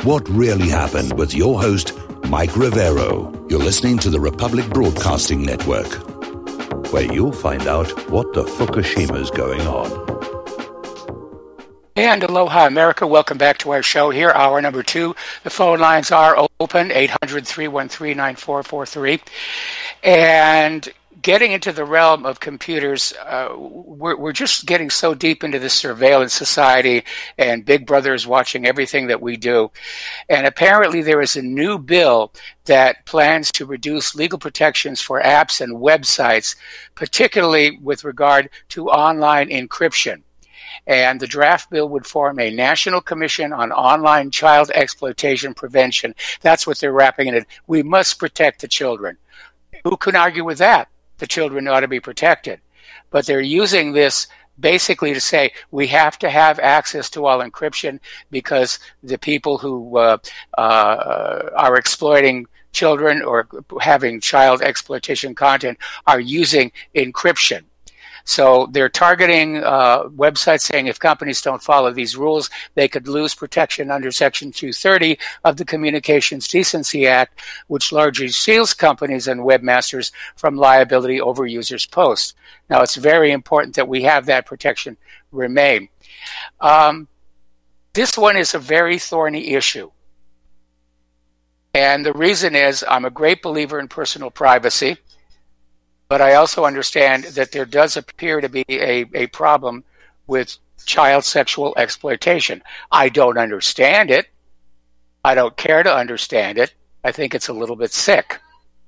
What Really Happened with your host, Mike Rivero. You're listening to the Republic Broadcasting Network, where you'll find out what the Fukushima's going on. And aloha, America. Welcome back to our show here, hour number 2. The phone lines are open, 800-313-9443. And getting into the realm of computers, we're just getting so deep into the surveillance society, and Big Brother is watching everything that we do. And apparently there is a new bill that plans to reduce legal protections for apps and websites, particularly with regard to online encryption. And the draft bill would form a National Commission on Online Child Exploitation Prevention. That's what they're wrapping in it. We must protect the children. Who can argue with that? The children ought to be protected. But they're using this basically to say we have to have access to all encryption because the people who are exploiting children or having child exploitation content are using encryption. So they're targeting websites saying if companies don't follow these rules, they could lose protection under Section 230 of the Communications Decency Act, which largely shields companies and webmasters from liability over users' posts. Now, it's very important that we have that protection remain. This one is a very thorny issue. And the reason is I'm a great believer in personal privacy. But I also understand that there does appear to be a problem with child sexual exploitation. I don't understand it. I don't care to understand it. I think it's a little bit sick.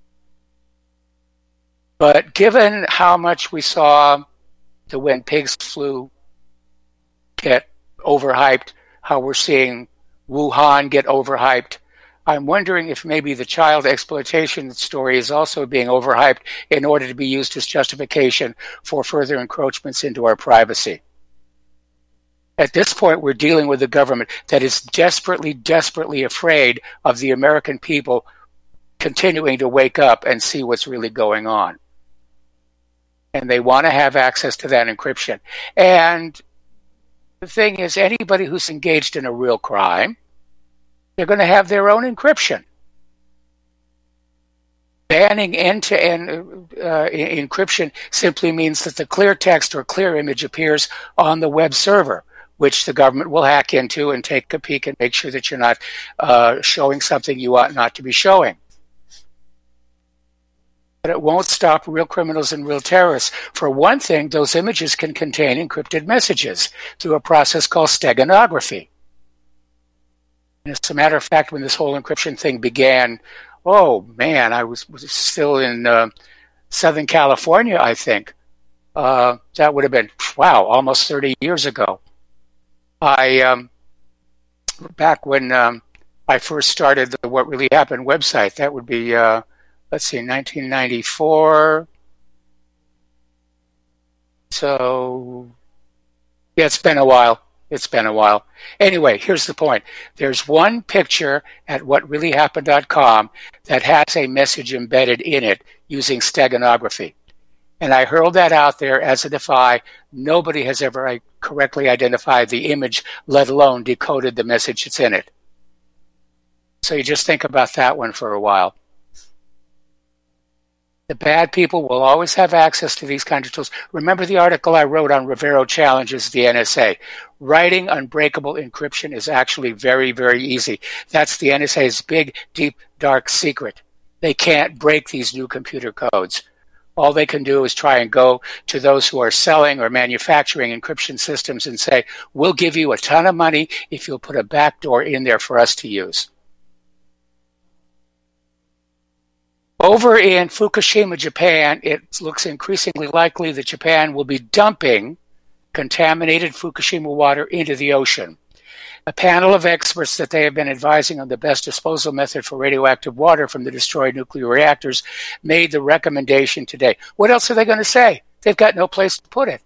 But given how much we saw the When Pigs Flew get overhyped, how we're seeing Wuhan get overhyped, I'm wondering if maybe the child exploitation story is also being overhyped in order to be used as justification for further encroachments into our privacy. At this point, we're dealing with a government that is desperately, desperately afraid of the American people continuing to wake up and see what's really going on. And they want to have access to that encryption. And the thing is, anybody who's engaged in a real crime, they're going to have their own encryption. Banning end-to-end encryption simply means that the clear text or clear image appears on the web server, which the government will hack into and take a peek and make sure that you're not showing something you ought not to be showing. But it won't stop real criminals and real terrorists. For one thing, those images can contain encrypted messages through a process called steganography. As a matter of fact, when this whole encryption thing began, oh man, I was still in Southern California, I think. That would have been, almost 30 years ago. Back when I first started the What Really Happened website, that would be, 1994. So, yeah, it's been a while. Anyway, here's the point. There's one picture at whatreallyhappened.com that has a message embedded in it using steganography. And I hurled that out there as a defy. Nobody has ever correctly identified the image, let alone decoded the message that's in it. So you just think about that one for a while. The bad people will always have access to these kinds of tools. Remember the article I wrote on Rivero challenges the NSA. Writing unbreakable encryption is actually very, very easy. That's the NSA's big, deep, dark secret. They can't break these new computer codes. All they can do is try and go to those who are selling or manufacturing encryption systems and say, we'll give you a ton of money if you'll put a backdoor in there for us to use. Over in Fukushima, Japan, it looks increasingly likely that Japan will be dumping contaminated Fukushima water into the ocean. A panel of experts that they have been advising on the best disposal method for radioactive water from the destroyed nuclear reactors made the recommendation today. What else are they going to say? They've got no place to put it.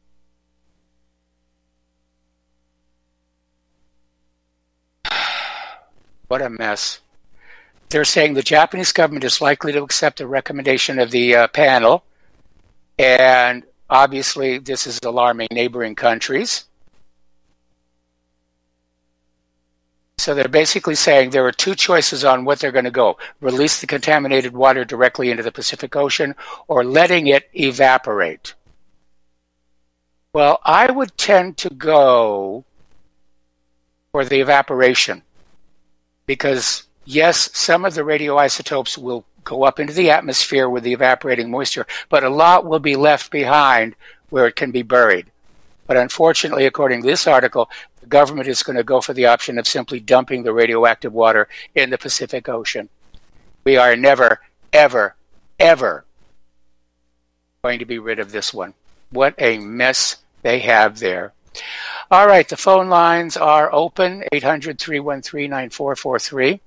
What a mess. They're saying the Japanese government is likely to accept the recommendation of the panel, and obviously this is alarming neighboring countries. So they're basically saying there are two choices on what they're going to go. Release the contaminated water directly into the Pacific Ocean or letting it evaporate. Well, I would tend to go for the evaporation because, yes, some of the radioisotopes will go up into the atmosphere with the evaporating moisture, but a lot will be left behind where it can be buried. But unfortunately, according to this article, the government is going to go for the option of simply dumping the radioactive water in the Pacific Ocean. We are never, ever, ever going to be rid of this one. What a mess they have there. All right, the phone lines are open, 800-313-9443.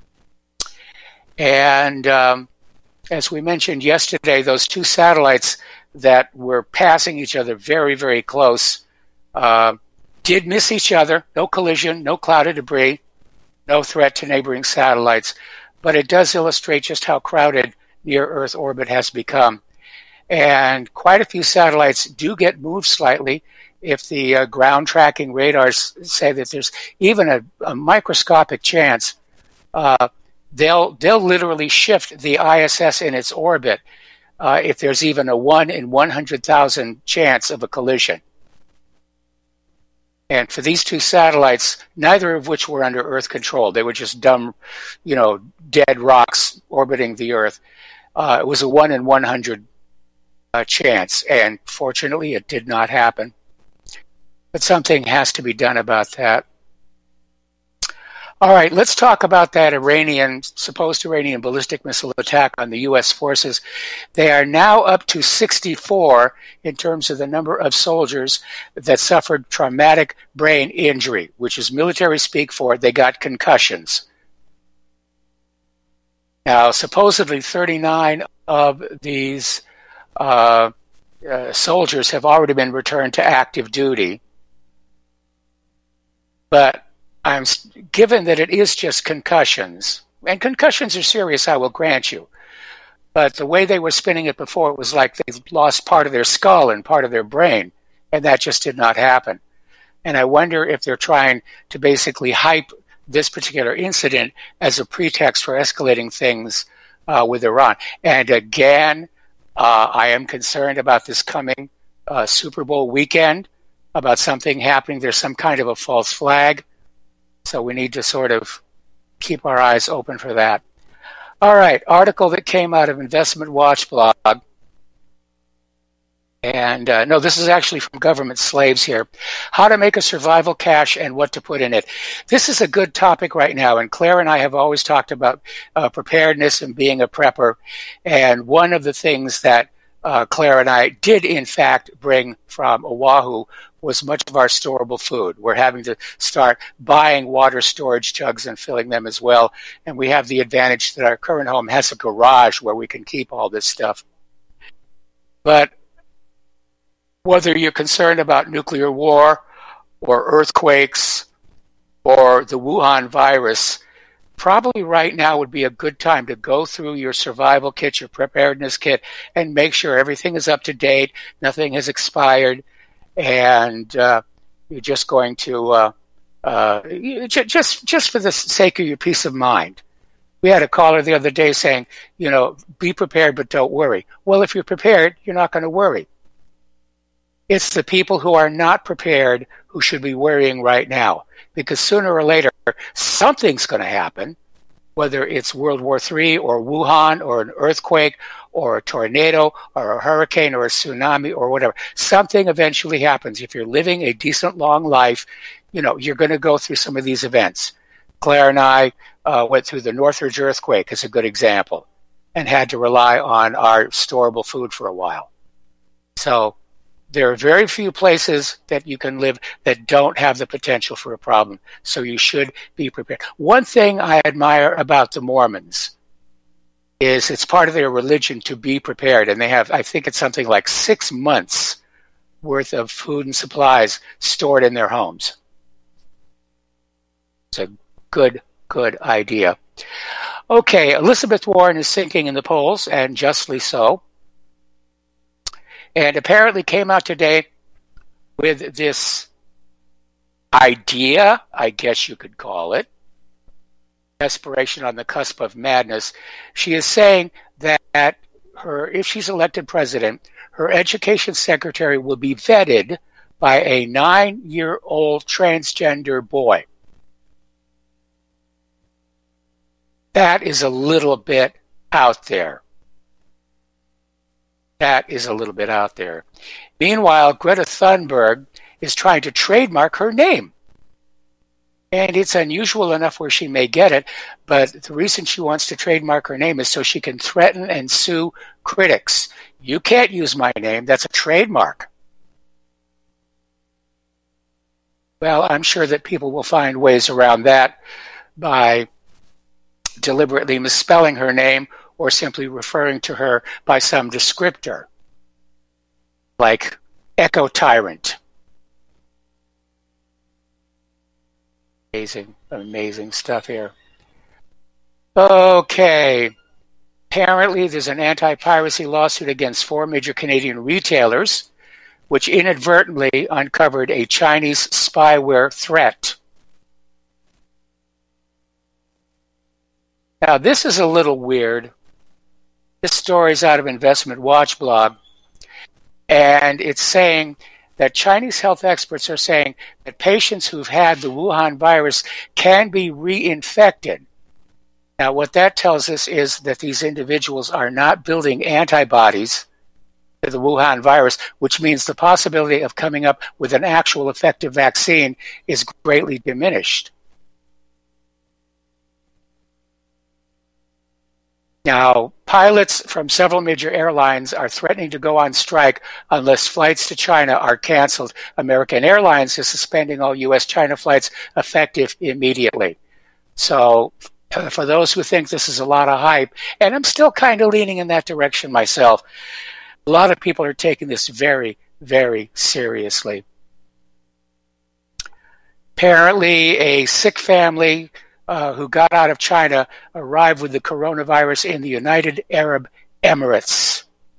And as we mentioned yesterday, those two satellites that were passing each other very, very close did miss each other. No collision, no cloud of debris, no threat to neighboring satellites. But it does illustrate just how crowded near-Earth orbit has become. And quite a few satellites do get moved slightly. If the ground tracking radars say that there's even a microscopic chance, they'll literally shift the ISS in its orbit if there's even a 1 in 100,000 chance of a collision. And for these two satellites, neither of which were under Earth control, they were just dumb, dead rocks orbiting the Earth. It was a 1 in 100 chance, and fortunately it did not happen. But something has to be done about that. All right, let's talk about that supposed Iranian ballistic missile attack on the U.S. forces. They are now up to 64 in terms of the number of soldiers that suffered traumatic brain injury, which is military speak for they got concussions. Now, supposedly 39 of these soldiers have already been returned to active duty. But given that it is just concussions, and concussions are serious, I will grant you, but the way they were spinning it before, it was like they lost part of their skull and part of their brain, and that just did not happen. And I wonder if they're trying to basically hype this particular incident as a pretext for escalating things with Iran. And again, I am concerned about this coming Super Bowl weekend, about something happening. There's some kind of a false flag. So we need to sort of keep our eyes open for that. All right, article that came out of Investment Watch blog. And no, this is actually from Government Slaves here. How to make a survival cache and what to put in it. This is a good topic right now, and Claire and I have always talked about preparedness and being a prepper. And one of the things that Claire and I did, in fact, bring from Oahu was much of our storable food. We're having to start buying water storage jugs and filling them as well. And we have the advantage that our current home has a garage where we can keep all this stuff. But whether you're concerned about nuclear war or earthquakes or the Wuhan virus, probably right now would be a good time to go through your survival kit, your preparedness kit, and make sure everything is up to date, nothing has expired, and you're just going to, just for the sake of your peace of mind. We had a caller the other day saying, be prepared but don't worry. Well, if you're prepared, you're not going to worry. It's the people who are not prepared who should be worrying right now, because sooner or later, something's going to happen, whether it's World War III or Wuhan or an earthquake or a tornado or a hurricane or a tsunami or whatever. Something eventually happens. If you're living a decent long life, you're going to go through some of these events. Claire and I went through the Northridge earthquake as a good example and had to rely on our storable food for a while. So there are very few places that you can live that don't have the potential for a problem, so you should be prepared. One thing I admire about the Mormons is it's part of their religion to be prepared, and they have, I think it's something like 6 months worth of food and supplies stored in their homes. It's a good idea. Okay, Elizabeth Warren is sinking in the polls, and justly so. And apparently came out today with this idea, I guess you could call it, desperation on the cusp of madness. She is saying that if she's elected president, her education secretary will be vetted by a 9-year-old transgender boy. That is a little bit out there. That is a little bit out there. Meanwhile, Greta Thunberg is trying to trademark her name. And it's unusual enough where she may get it, but the reason she wants to trademark her name is so she can threaten and sue critics. You can't use my name. That's a trademark. Well, I'm sure that people will find ways around that by deliberately misspelling her name or simply referring to her by some descriptor, like Echo Tyrant. Amazing stuff here. Okay. Apparently, there's an anti-piracy lawsuit against 4 major Canadian retailers, which inadvertently uncovered a Chinese spyware threat. Now, this is a little weird. This story is out of Investment Watch blog, and it's saying that Chinese health experts are saying that patients who've had the Wuhan virus can be reinfected. Now, what that tells us is that these individuals are not building antibodies to the Wuhan virus, which means the possibility of coming up with an actual effective vaccine is greatly diminished. Now, pilots from several major airlines are threatening to go on strike unless flights to China are canceled. American Airlines is suspending all U.S.-China flights effective immediately. So, for those who think this is a lot of hype, and I'm still kind of leaning in that direction myself, a lot of people are taking this very, very seriously. Apparently, a sick family who got out of China arrived with the coronavirus in the United Arab Emirates.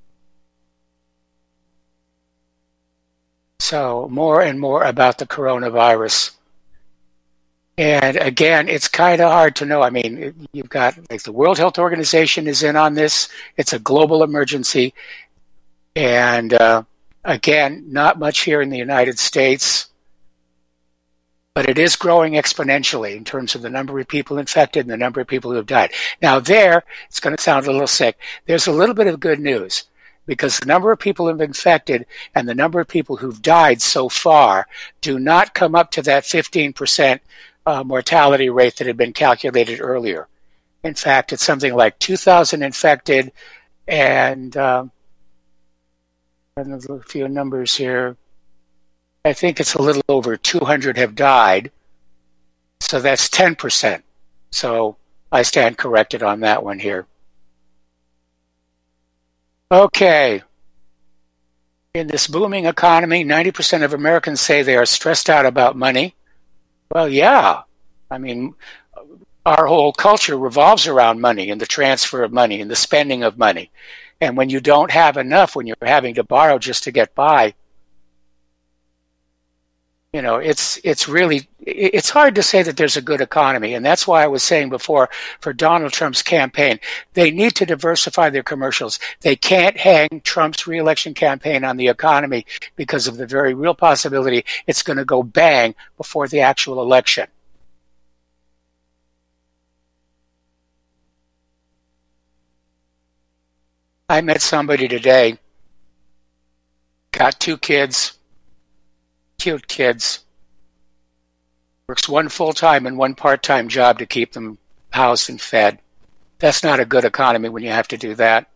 So more and more about the coronavirus. And again, it's kind of hard to know. I mean, you've got, like, the World Health Organization is in on this. It's a global emergency. And again, not much here in the United States. But it is growing exponentially in terms of the number of people infected and the number of people who have died. Now it's going to sound a little sick. There's a little bit of good news because the number of people who have been infected and the number of people who've died so far do not come up to that 15% mortality rate that had been calculated earlier. In fact, it's something like 2,000 infected and a few numbers here. I think it's a little over 200 have died, so that's 10%. So I stand corrected on that one here. Okay. In this booming economy, 90% of Americans say they are stressed out about money. Well, yeah. I mean, our whole culture revolves around money and the transfer of money and the spending of money. And when you don't have enough, when you're having to borrow just to get by, you know, it's hard to say that there's a good economy. And that's why I was saying before, for Donald Trump's campaign, they need to diversify their commercials. They can't hang Trump's reelection campaign on the economy because of the very real possibility it's going to go bang before the actual election. I met somebody today, got 2 kids, cute kids, works 1 full-time and 1 part-time job to keep them housed and fed. That's not a good economy when you have to do that.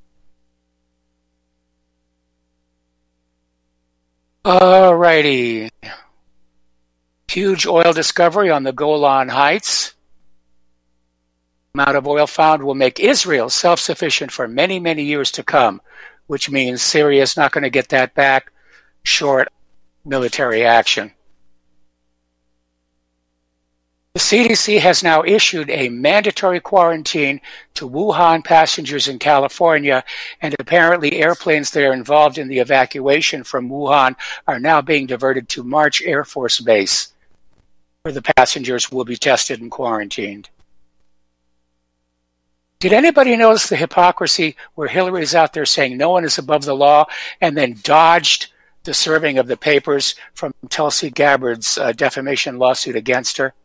Alrighty. Huge oil discovery on the Golan Heights. The amount of oil found will make Israel self-sufficient for many, many years to come, which means Syria is not going to get that back short military action. The CDC has now issued a mandatory quarantine to Wuhan passengers in California, and apparently airplanes that are involved in the evacuation from Wuhan are now being diverted to March Air Force Base, where the passengers will be tested and quarantined. Did anybody notice the hypocrisy where Hillary's out there saying no one is above the law and then dodged the serving of the papers from Tulsi Gabbard's defamation lawsuit against her?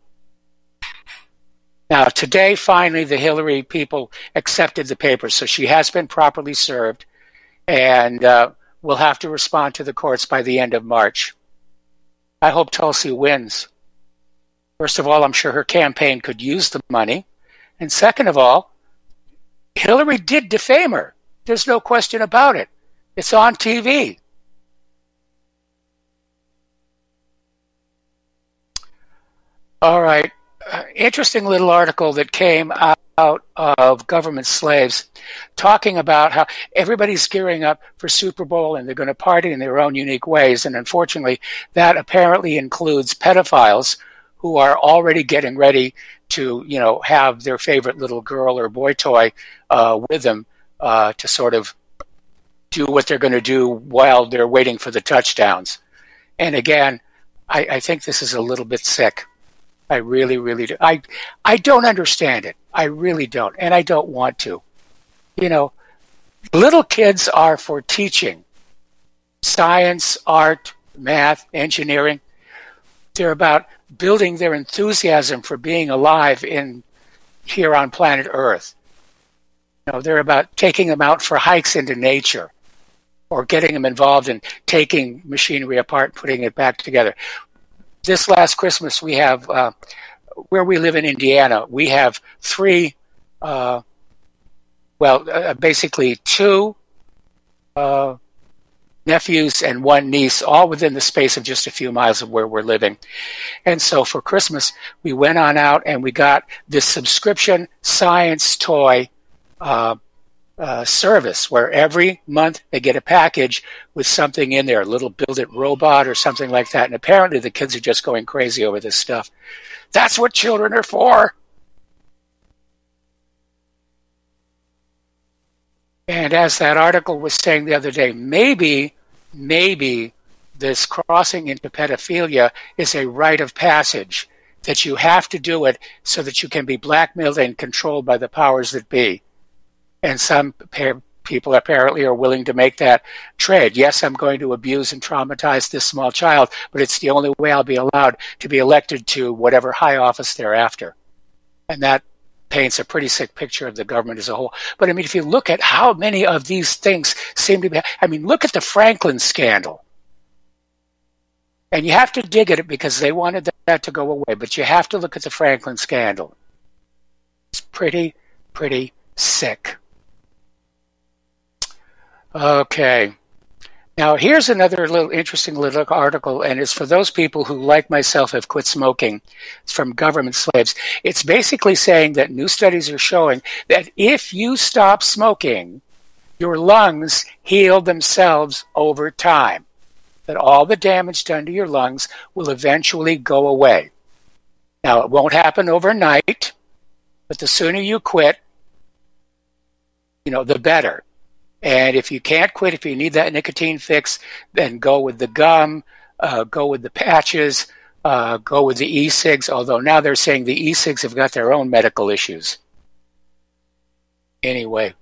Now, today, finally, the Hillary people accepted the papers, so she has been properly served, and will have to respond to the courts by the end of March. I hope Tulsi wins. First of all, I'm sure her campaign could use the money. And second of all, Hillary did defame her. There's no question about it. It's on TV. All right. Interesting little article that came out of Government Slaves talking about how everybody's gearing up for Super Bowl and they're going to party in their own unique ways. And unfortunately, that apparently includes pedophiles who are already getting ready to, have their favorite little girl or boy toy with them to sort of do what they're going to do while they're waiting for the touchdowns. And again, I think this is a little bit sick. I really, really do. I don't understand it. I really don't. And I don't want to. Little kids are for teaching. Science, art, math, engineering. They're about building their enthusiasm for being alive here on planet Earth. They're about taking them out for hikes into nature or getting them involved in taking machinery apart and putting it back together. This last Christmas, we have, where we live in Indiana, we have basically two nephews and one niece, all within the space of just a few miles of where we're living. And so for Christmas, we went on out and we got this subscription science toy service where every month they get a package with something in there, a little build-it robot or something like that. And apparently the kids are just going crazy over this stuff. That's what children are for. And as that article was saying the other day, maybe this crossing into pedophilia is a rite of passage, that you have to do it so that you can be blackmailed and controlled by the powers that be. And some people apparently are willing to make that trade. Yes, I'm going to abuse and traumatize this small child, but it's the only way I'll be allowed to be elected to whatever high office thereafter. And that paints a pretty sick picture of the government as a whole. But if you look at how many of these things seem to be, look at the Franklin scandal. And you have to dig at it because they wanted that to go away, but you have to look at the Franklin scandal. It's pretty sick. Okay. Now, here's another interesting little article, and it's for those people who, like myself, have quit smoking. It's from Government Slaves. It's basically saying that new studies are showing that if you stop smoking, your lungs heal themselves over time. That all the damage done to your lungs will eventually go away. Now, it won't happen overnight, but the sooner you quit, the better. And if you can't quit, if you need that nicotine fix, then go with the gum, go with the patches, go with the e-cigs, although now they're saying the e-cigs have got their own medical issues. Anyway.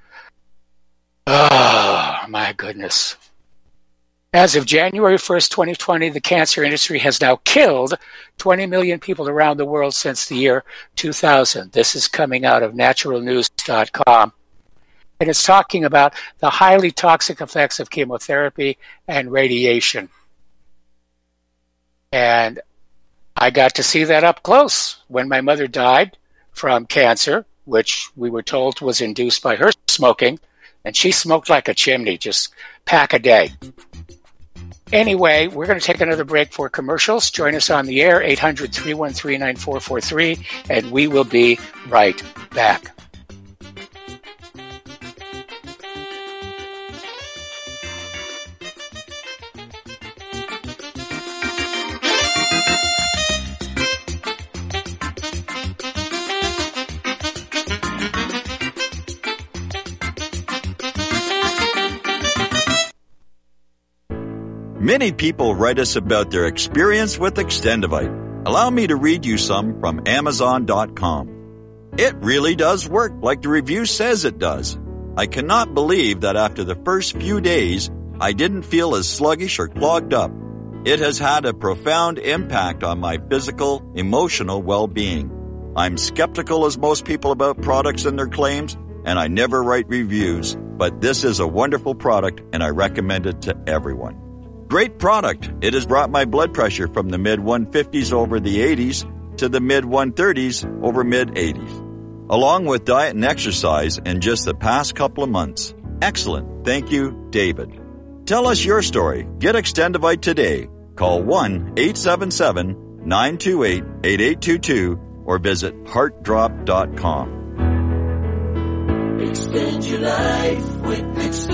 Oh, my goodness. As of January 1st, 2020, the cancer industry has now killed 20 million people around the world since the year 2000. This is coming out of naturalnews.com. And it's talking about the highly toxic effects of chemotherapy and radiation. And I got to see that up close when my mother died from cancer, which we were told was induced by her smoking. And she smoked like a chimney, just pack a day. Anyway, we're going to take another break for commercials. Join us on the air, 800-313-9443, and we will be right back. Many people write us about their experience with Extendivite. Allow me to read you some from Amazon.com. It really does work like the review says it does. I cannot believe that after the first few days, I didn't feel as sluggish or clogged up. It has had a profound impact on my physical, emotional well-being. I'm skeptical as most people about products and their claims, and I never write reviews, but this is a wonderful product and I recommend it to everyone. Great product. It has brought my blood pressure from the mid-150s over the 80s to the mid-130s over mid-80s. Along with diet and exercise in just the past couple of months. Excellent. Thank you, David. Tell us your story. Get Extendivite today. Call 1-877-928-8822 or visit heartdrop.com. Extend your life with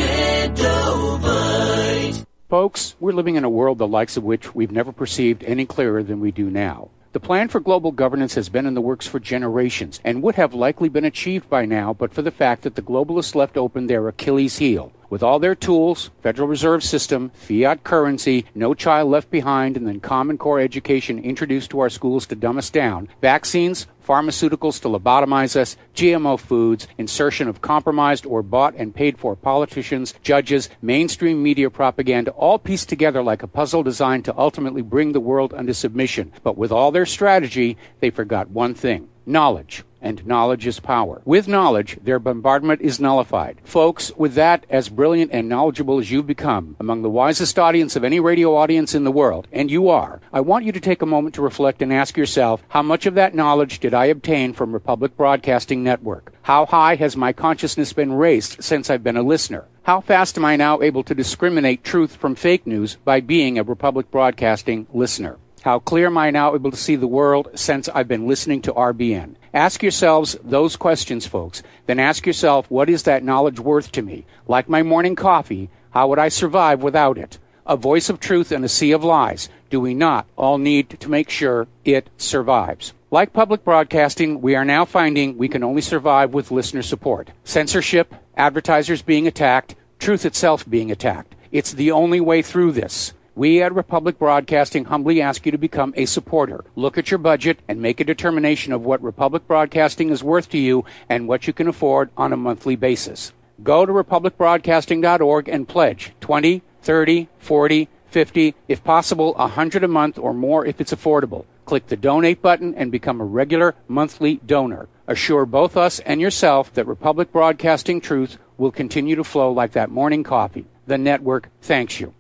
Extendivite. Folks, we're living in a world the likes of which we've never perceived any clearer than we do now. The plan for global governance has been in the works for generations and would have likely been achieved by now but for the fact that the globalists left open their Achilles heel. With all their tools, Federal Reserve System, fiat currency, no child left behind, and then Common Core education introduced to our schools to dumb us down, vaccines, pharmaceuticals to lobotomize us, GMO foods, insertion of compromised or bought and paid for politicians, judges, mainstream media propaganda, all pieced together like a puzzle designed to ultimately bring the world under submission. But with all their strategy, they forgot one thing: knowledge. And knowledge is power. With knowledge, their bombardment is nullified. Folks, with that, as brilliant and knowledgeable as you've become, among the wisest audience of any radio audience in the world, and you are, I want you to take a moment to reflect and ask yourself, how much of that knowledge did I obtain from Republic Broadcasting Network? How high has my consciousness been raised since I've been a listener? How fast am I now able to discriminate truth from fake news by being a Republic Broadcasting listener? How clear am I now able to see the world since I've been listening to RBN? Ask yourselves those questions, folks. Then ask yourself, what is that knowledge worth to me? Like my morning coffee, how would I survive without it? A voice of truth in a sea of lies. Do we not all need to make sure it survives? Like public broadcasting, we are now finding we can only survive with listener support. Censorship, advertisers being attacked, truth itself being attacked. It's the only way through this. We at Republic Broadcasting humbly ask you to become a supporter. Look at your budget and make a determination of what Republic Broadcasting is worth to you and what you can afford on a monthly basis. Go to republicbroadcasting.org and pledge $20, $30, $40, $50, if possible, $100 a month or more if it's affordable. Click the donate button and become a regular monthly donor. Assure both us and yourself that Republic Broadcasting truth will continue to flow like that morning coffee. The network thanks you.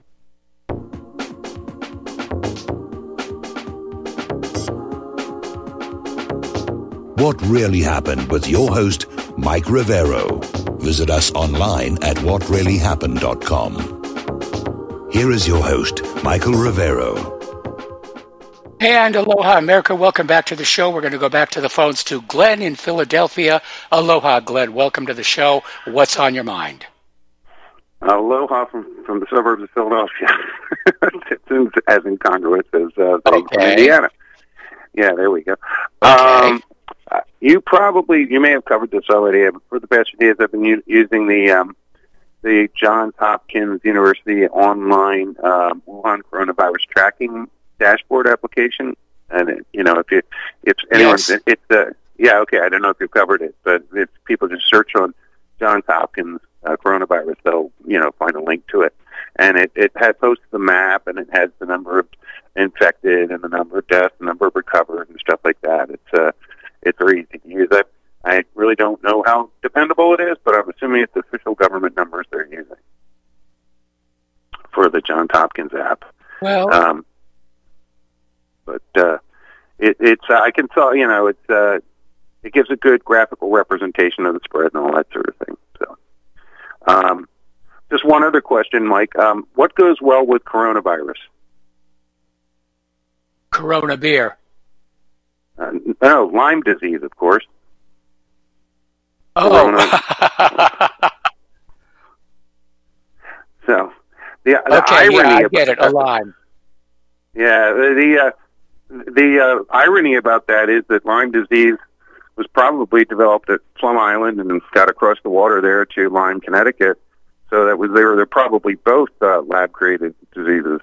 What Really Happened with your host, Mike Rivero. Visit us online at whatreallyhappened.com. Here is your host, Michael Rivero. And aloha, America. Welcome back to the show. We're going to go back to the phones to Glenn in Philadelphia. Aloha, Glenn. Welcome to the show. What's on your mind? Aloha from the suburbs of Philadelphia. It's as incongruous as Indiana. Yeah, there we go. Okay. You may have covered this already, but for the past few days I've been using the Johns Hopkins University online Wuhan coronavirus tracking dashboard application. And if anyone's, yes. Okay, I don't know if you've covered it, but if people just search on Johns Hopkins coronavirus, they'll find a link to it, and it posts the map, and it has the number of infected and the number of deaths, the number of recovered, and stuff like that. It's very easy to use. I really don't know how dependable it is, but I'm assuming it's official government numbers they're using for the Johns Hopkins app. Well, it's I can tell it gives a good graphical representation of the spread and all that sort of thing. So, just one other question, Mike. What goes well with coronavirus? Corona beer. No, Lyme disease, of course. Oh. So, the okay, irony I about get it, a Lyme. Yeah, the irony about that is that Lyme disease was probably developed at Plum Island and got across the water there to Lyme, Connecticut. So they're probably both lab-created diseases,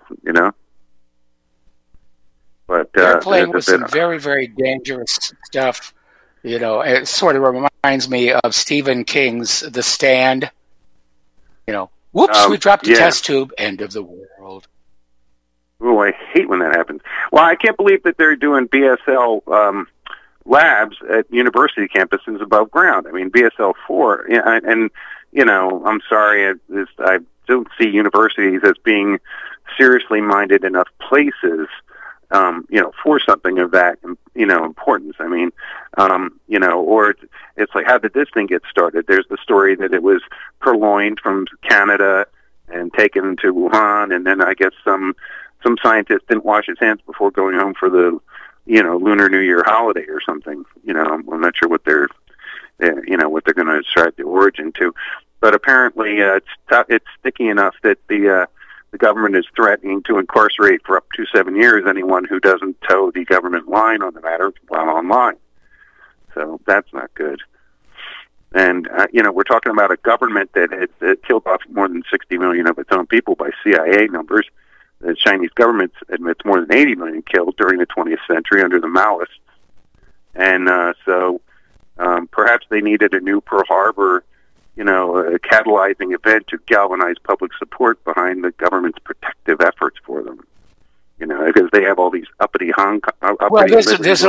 But they're playing with some very, very dangerous stuff. It sort of reminds me of Stephen King's The Stand. Whoops, we dropped a test tube, end of the world. Oh, I hate when that happens. Well, I can't believe that they're doing BSL labs at university campuses above ground. I mean, BSL 4, and I'm sorry, I don't see universities as being seriously minded enough places, for something of that, importance. I mean, or it's like, how did this thing get started? There's the story that it was purloined from Canada and taken to Wuhan, and then I guess some scientist didn't wash his hands before going home for the, Lunar New Year holiday or something. I'm not sure what they're going to ascribe the origin to, but apparently it's sticky enough that the government is threatening to incarcerate for up to 7 years anyone who doesn't toe the government line on the matter while online. So that's not good. And, we're talking about a government that had killed off more than 60 million of its own people by CIA numbers. The Chinese government admits more than 80 million killed during the 20th century under the Maoists. And so perhaps they needed a new Pearl Harbor, a catalyzing event to galvanize public support behind the government's protective efforts for them. Because they have all these uppity Hong Kong. There's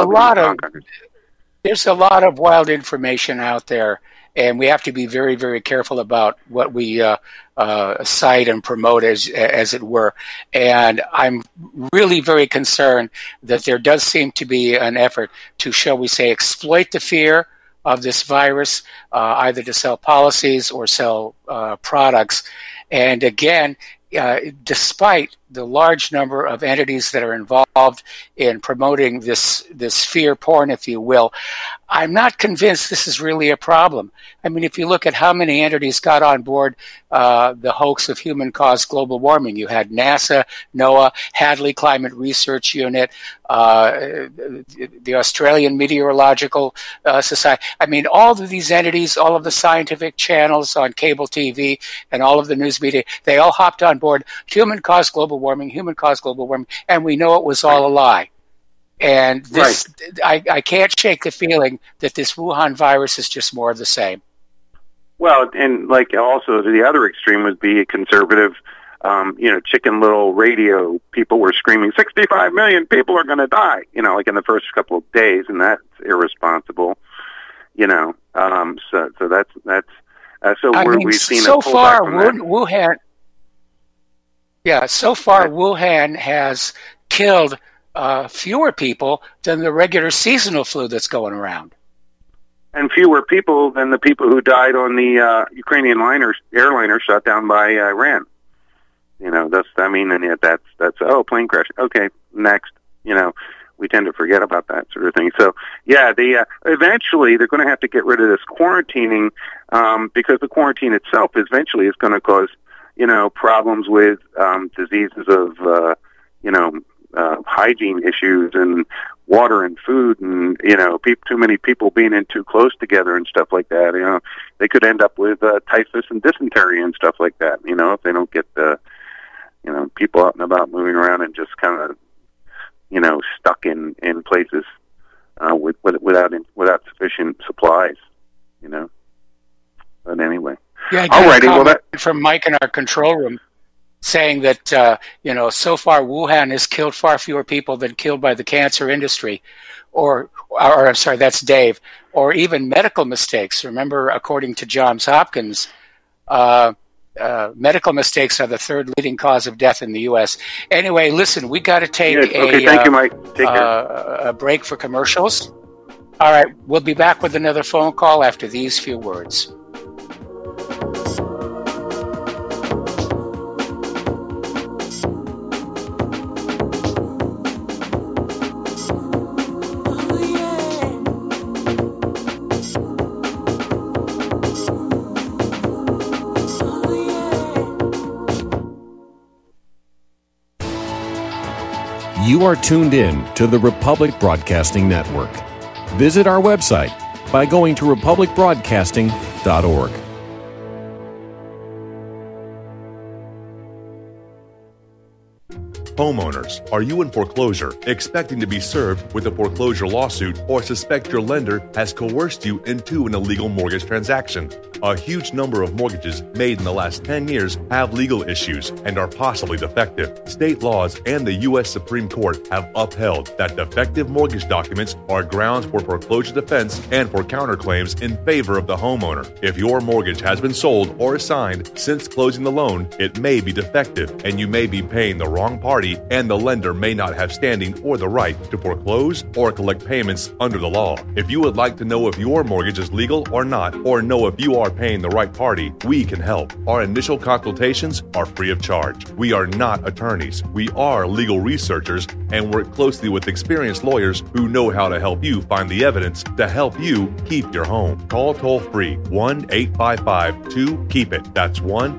a lot of wild information out there, and we have to be very, very careful about what we cite and promote, as it were. And I'm really very concerned that there does seem to be an effort to, shall we say, exploit the fear of this virus, either to sell policies or sell products. And again, despite the large number of entities that are involved in promoting this fear porn, if you will, I'm not convinced this is really a problem. I mean, if you look at how many entities got on board the hoax of human-caused global warming, you had NASA, NOAA, Hadley Climate Research Unit, the Australian Meteorological Society. I mean, all of these entities, all of the scientific channels on cable TV and all of the news media, they all hopped on board human-caused global warming, and we know it was all a lie. And this, right. I can't shake the feeling that this Wuhan virus is just more of the same. Well, and also the other extreme would be a conservative, Chicken Little radio. People were screaming, 65 million people are going to die, in the first couple of days, and that's irresponsible, So that's we've seen so far Wuhan. Yeah, so far Wuhan has killed fewer people than the regular seasonal flu that's going around. And fewer people than the people who died on the Ukrainian airliner shot down by Iran. That's plane crash. Okay, next. We tend to forget about that sort of thing. So, eventually they're going to have to get rid of this quarantining because the quarantine itself eventually is going to cause, problems with diseases of, hygiene issues and water and food and, too many people being in too close together and stuff like that. They could end up with typhus and dysentery and stuff like that, if they don't get the, people out and about moving around and just kind of, stuck in places without sufficient supplies, But anyway. Yeah, I got a from Mike in our control room saying that, so far Wuhan has killed far fewer people than killed by the cancer industry, or I'm sorry, that's Dave, or even medical mistakes. Remember, according to Johns Hopkins, medical mistakes are the third leading cause of death in the U.S. Anyway, listen, we got to take thank you, Mike. Take care. A break for commercials. All right, we'll be back with another phone call after these few words. You are tuned in to the Republic Broadcasting Network. Visit our website by going to republicbroadcasting.org. Homeowners, are you in foreclosure, expecting to be served with a foreclosure lawsuit, or suspect your lender has coerced you into an illegal mortgage transaction? A huge number of mortgages made in the last 10 years have legal issues and are possibly defective. State laws and the U.S. Supreme Court have upheld that defective mortgage documents are grounds for foreclosure defense and for counterclaims in favor of the homeowner. If your mortgage has been sold or assigned since closing the loan, it may be defective and you may be paying the wrong party, and the lender may not have standing or the right to foreclose or collect payments under the law. If you would like to know if your mortgage is legal or not, or know if you are paying the right party, we can help. Our initial consultations are free of charge. We are not attorneys. We are legal researchers and work closely with experienced lawyers who know how to help you find the evidence to help you keep your home. Call toll-free 1-855-2-KEEP-IT. That's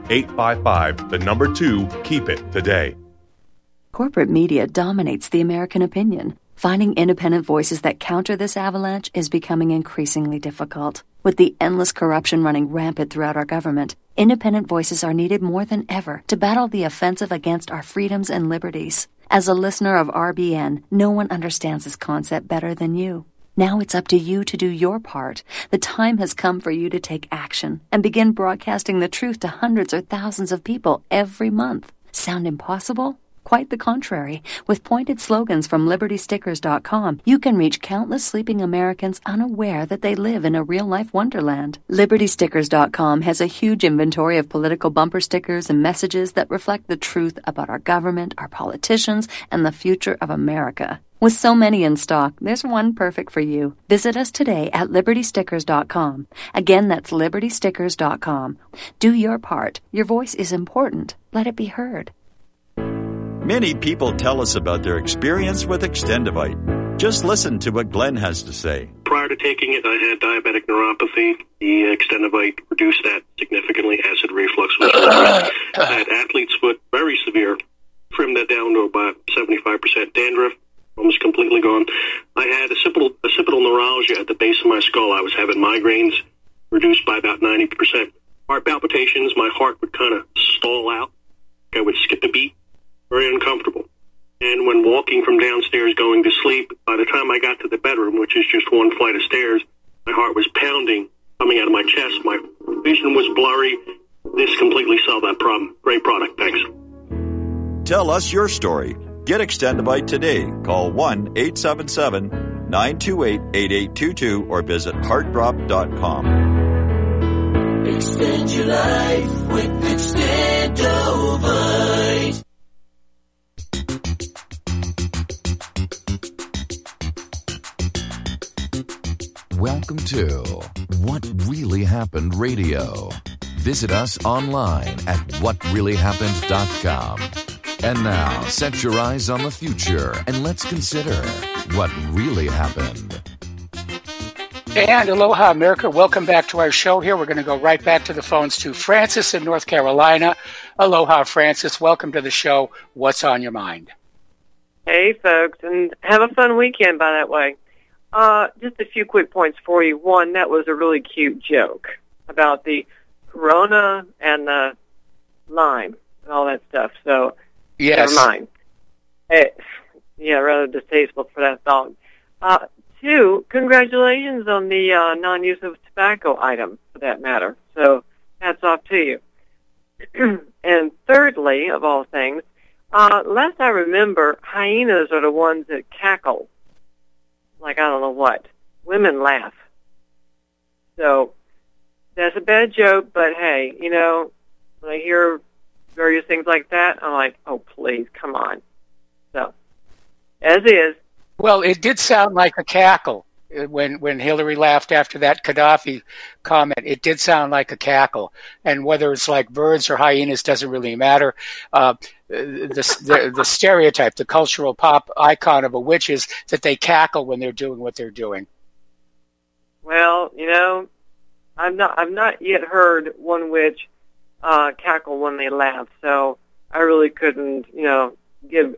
1-855-2-KEEP-IT today. Corporate media dominates the American opinion. Finding independent voices that counter this avalanche is becoming increasingly difficult. With the endless corruption running rampant throughout our government, independent voices are needed more than ever to battle the offensive against our freedoms and liberties. As a listener of RBN, no one understands this concept better than you. Now it's up to you to do your part. The time has come for you to take action and begin broadcasting the truth to hundreds or thousands of people every month. Sound impossible? Quite the contrary. With pointed slogans from LibertyStickers.com, you can reach countless sleeping Americans unaware that they live in a real-life wonderland. LibertyStickers.com has a huge inventory of political bumper stickers and messages that reflect the truth about our government, our politicians, and the future of America. With so many in stock, there's one perfect for you. Visit us today at LibertyStickers.com. Again, that's LibertyStickers.com. Do your part. Your voice is important. Let it be heard. Many people tell us about their experience with Extendivite. Just listen to what Glenn has to say. Prior to taking it, I had diabetic neuropathy. The Extendivite reduced that significantly. Acid reflux was I had athlete's foot, very severe. Trimmed that down to about 75%. Dandruff, almost completely gone. I had occipital neuralgia at the base of my skull. I was having migraines, reduced by about 90%. Heart palpitations, my heart would kind of stall out. I would skip a beat. Very uncomfortable. And when walking from downstairs going to sleep, by the time I got to the bedroom, which is just one flight of stairs, my heart was pounding, coming out of my chest. My vision was blurry. This completely solved that problem. Great product. Thanks. Tell us your story. Get Extendivite today. Call 1-877-928-8822 or visit heartdrop.com. Extend your life with Extendivite. Welcome to What Really Happened Radio. Visit us online at whatreallyhappened.com. And now, set your eyes on the future and let's consider what really happened. And aloha, America. Welcome back to our show here. We're going to go right back to the phones to Francis in North Carolina. Aloha, Francis. Welcome to the show. What's on your mind? Hey, folks, and have a fun weekend by that way. Just a few quick points for you. One, that was a really cute joke about the corona and the Lyme and all that stuff. So, yes. Never mind. Rather distasteful for that dog. Two, congratulations on the non-use of tobacco item, for that matter. So, hats off to you. And thirdly, of all things, last I remember, hyenas are the ones that cackle. Like, I don't know what. Women laugh. So, that's a bad joke, but hey, you know, when I hear various things like that, I'm like, oh, please, come on. So, as is. Well, it did sound like a cackle. When Hillary laughed after that Gaddafi comment, it did sound like a cackle. And whether it's like birds or hyenas doesn't really matter. The stereotype, the cultural pop icon of a witch is that they cackle when they're doing what they're doing. Well, you know, I've not yet heard one witch cackle when they laugh. So I really couldn't, give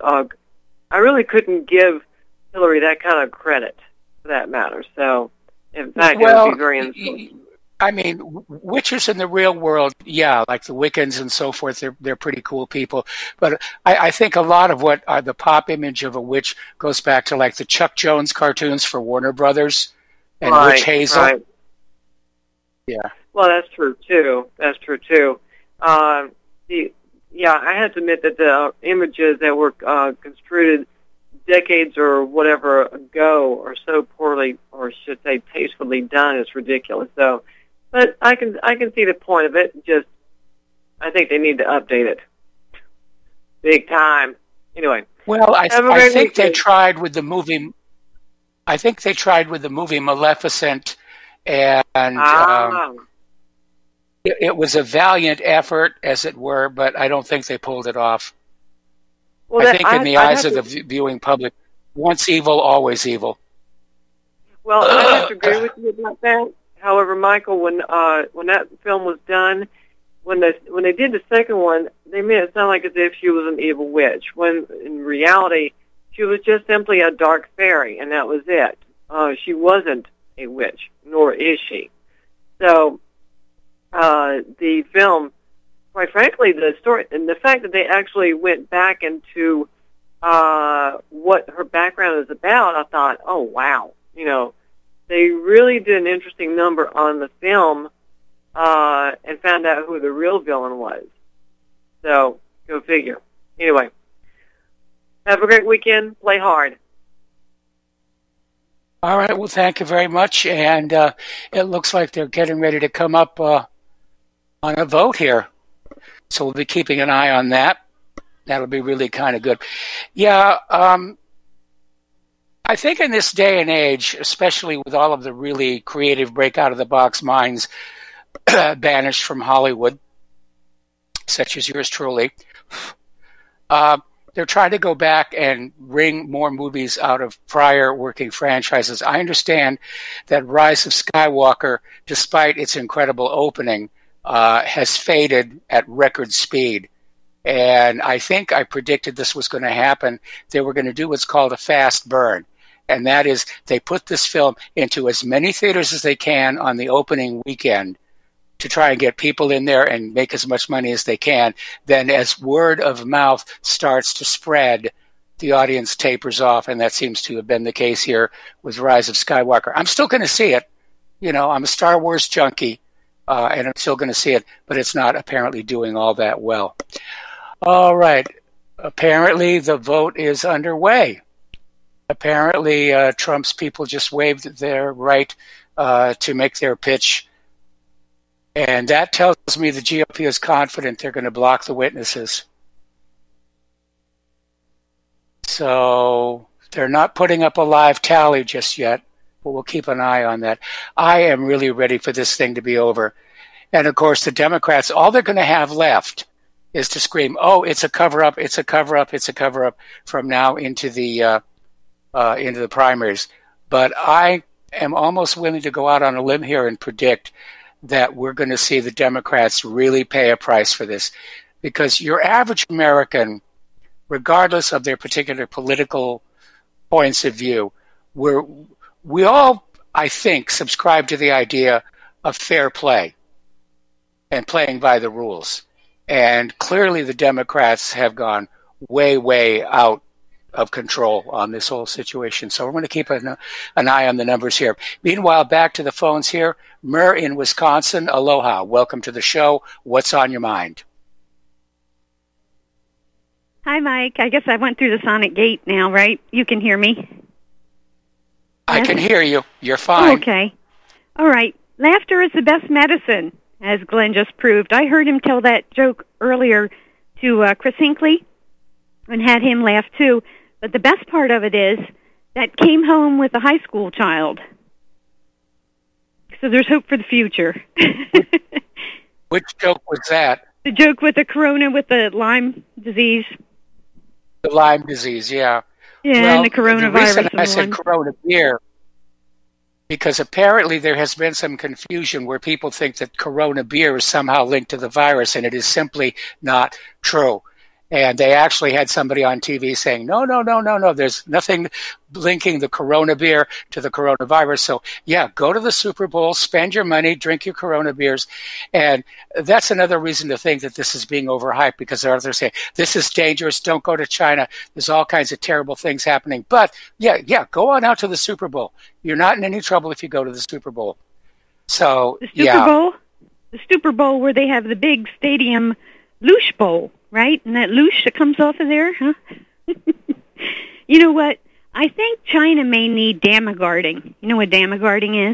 Hillary that kind of credit. For that matter. So, in fact, it would be very insulting. I mean, witches in the real world, yeah, like the Wiccans and so forth, they're pretty cool people. But I think a lot of what the pop image of a witch goes back to like the Chuck Jones cartoons for Warner Brothers and Witch Hazel. Right. Yeah. Well, that's true too. I have to admit that the images that were construed decades or whatever ago are so poorly, or should say tastefully done, is ridiculous. So, but I can see the point of it. Just, I think they need to update it big time. Anyway. Well, I think they tried with the movie. I think they tried with the movie Maleficent, and it was a valiant effort, as it were, but I don't think they pulled it off. Well, I think in the eyes of the viewing public, once evil, always evil. Well, I have to agree with you about that. However, Michael, when that film was done, when they did the second one, they made it sound like as if she was an evil witch, when in reality she was just simply a dark fairy, and that was it. She wasn't a witch, nor is she. So the film, quite frankly, the story and the fact that they actually went back into what her background is about, I thought, oh wow, they really did an interesting number on the film and found out who the real villain was. So, go figure. Anyway, have a great weekend. Play hard. All right. Well, thank you very much. And it looks like they're getting ready to come up on a vote here. So we'll be keeping an eye on that. That'll be really kind of good. Yeah, I think in this day and age, especially with all of the really creative break-out-of-the-box minds banished from Hollywood, such as yours truly, they're trying to go back and wring more movies out of prior working franchises. I understand that Rise of Skywalker, despite its incredible opening, has faded at record speed. And I think I predicted this was going to happen. They were going to do what's called a fast burn. And that is, they put this film into as many theaters as they can on the opening weekend to try and get people in there and make as much money as they can. Then as word of mouth starts to spread, the audience tapers off, and that seems to have been the case here with Rise of Skywalker. I'm still going to see it. I'm a Star Wars junkie, and I'm still going to see it, but it's not apparently doing all that well. All right. Apparently the vote is underway. Apparently, Trump's people just waived their right to make their pitch. And that tells me the GOP is confident they're going to block the witnesses. So they're not putting up a live tally just yet, but we'll keep an eye on that. I am really ready for this thing to be over. And, of course, the Democrats, all they're going to have left is to scream, oh, it's a cover-up, it's a cover-up, it's a cover-up from now into the primaries. But I am almost willing to go out on a limb here and predict that we're going to see the Democrats really pay a price for this. Because your average American, regardless of their particular political points of view, we all, I think, subscribe to the idea of fair play and playing by the rules. And clearly the Democrats have gone way, way out of control on this whole situation. So we're going to keep an eye on the numbers here. Meanwhile, back to the phones here. Mur in Wisconsin. Aloha. Welcome to the show. What's on your mind? Hi, Mike. I guess I went through the Sonic Gate now, right? You can hear me? I can hear you. You're fine. Okay. All right. Laughter is the best medicine, as Glenn just proved. I heard him tell that joke earlier to Chris Hinckley and had him laugh too. But the best part of it is that came home with a high school child. So there's hope for the future. Which joke was that? The joke with the corona with the Lyme disease. The Lyme disease, yeah. Yeah, well, and the coronavirus. The reason I said Corona beer, because apparently there has been some confusion where people think that Corona beer is somehow linked to the virus, and it is simply not true. And they actually had somebody on TV saying, no, there's nothing linking the Corona beer to the coronavirus. So, yeah, go to the Super Bowl, spend your money, drink your Corona beers. And that's another reason to think that this is being overhyped, because there are others saying, this is dangerous, don't go to China. There's all kinds of terrible things happening. But, yeah, go on out to the Super Bowl. You're not in any trouble if you go to the Super Bowl. So, the Super Bowl? The Super Bowl where they have the big stadium Loosh Bowl. Right? And that loosh that comes off of there, huh? You know what? I think China may need Damagarding. You know what Damagarding is?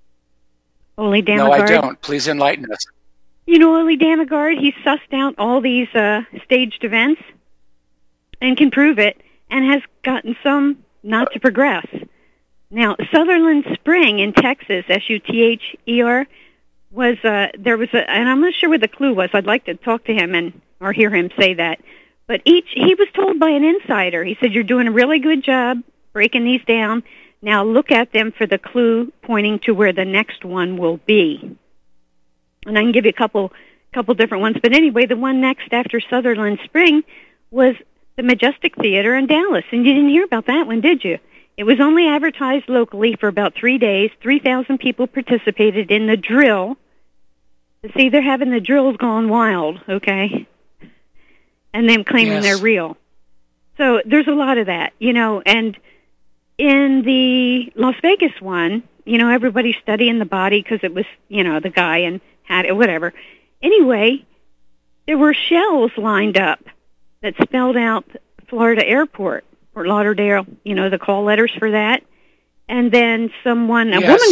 Ole Damagard? No, I don't. Please enlighten us. You know Ole Damagard? He sussed out all these staged events and can prove it, and has gotten some not to progress. Now, Sutherland Spring in Texas, Suther, there was and I'm not sure what the clue was. I'd like to talk to him or hear him say that. But he was told by an insider, he said, you're doing a really good job breaking these down. Now look at them for the clue pointing to where the next one will be. And I can give you a couple different ones. But anyway, the one next after Sutherland Spring was the Majestic Theater in Dallas. And you didn't hear about that one, did you? It was only advertised locally for about 3 days. 3,000 people participated in the drill. See, they're having the drills gone wild, okay? And them claiming they're real. So there's a lot of that, and in the Las Vegas one, everybody's studying the body because it was, the guy and had it, whatever. Anyway, there were shells lined up that spelled out Florida Airport, Fort Lauderdale, the call letters for that. And then a woman